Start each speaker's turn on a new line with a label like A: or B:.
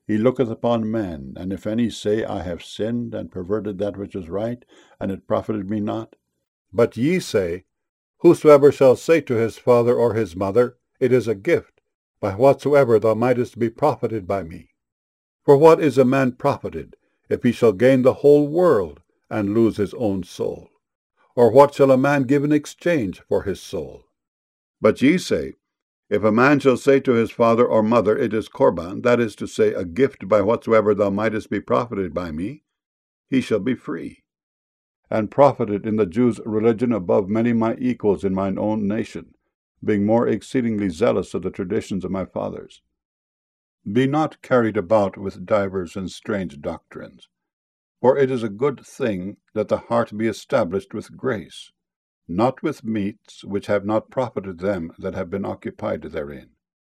A: He looketh upon men, and if any say, I have sinned, and perverted that which is right, and it profited me not. But ye say, Whosoever shall say to his father or his mother, It is a gift, by whatsoever thou mightest be profited by me. For what is a man profited, if he shall gain the whole world, and lose his own soul? Or what shall a man give in exchange for his soul? But ye say, If a man shall say to his father or mother, It is Corban, that is to say, a gift by whatsoever thou mightest be profited by me, he shall be free, and profited in the Jews' religion above many my equals in mine own nation, being more exceedingly zealous of the traditions of my fathers. Be not carried about with divers and strange doctrines, for it is a good thing that the heart be established with grace, not with meats which have not profited them that have been occupied therein.